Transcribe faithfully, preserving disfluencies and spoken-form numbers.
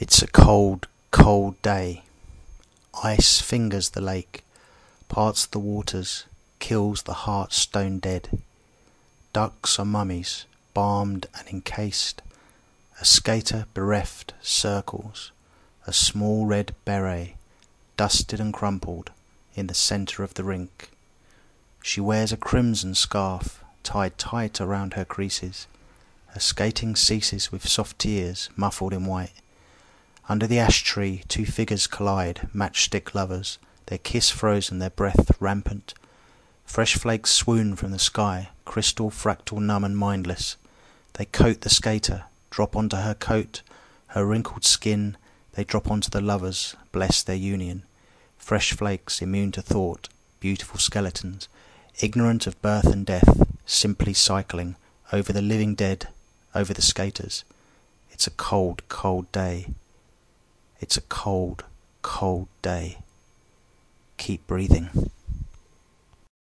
It's a cold, cold day. Ice fingers the lake, parts the waters, kills the heart stone dead. Ducks are mummies, balmed and encased. A skater bereft circles, a small red beret, dusted and crumpled, in the centre of the rink. She wears a crimson scarf, tied tight around her creases. Her skating ceases with soft tears, muffled in white. Under the ash tree two figures collide, matchstick lovers, their kiss frozen, their breath rampant. Fresh flakes swoon from the sky, crystal, fractal, numb and mindless. They coat the skater, drop onto her coat, her wrinkled skin. They drop onto the lovers, bless their union. Fresh flakes, immune to thought, beautiful skeletons, ignorant of birth and death, simply cycling over the living dead, over the skaters. It's a cold, cold day. It's a cold, cold day. Keep breathing.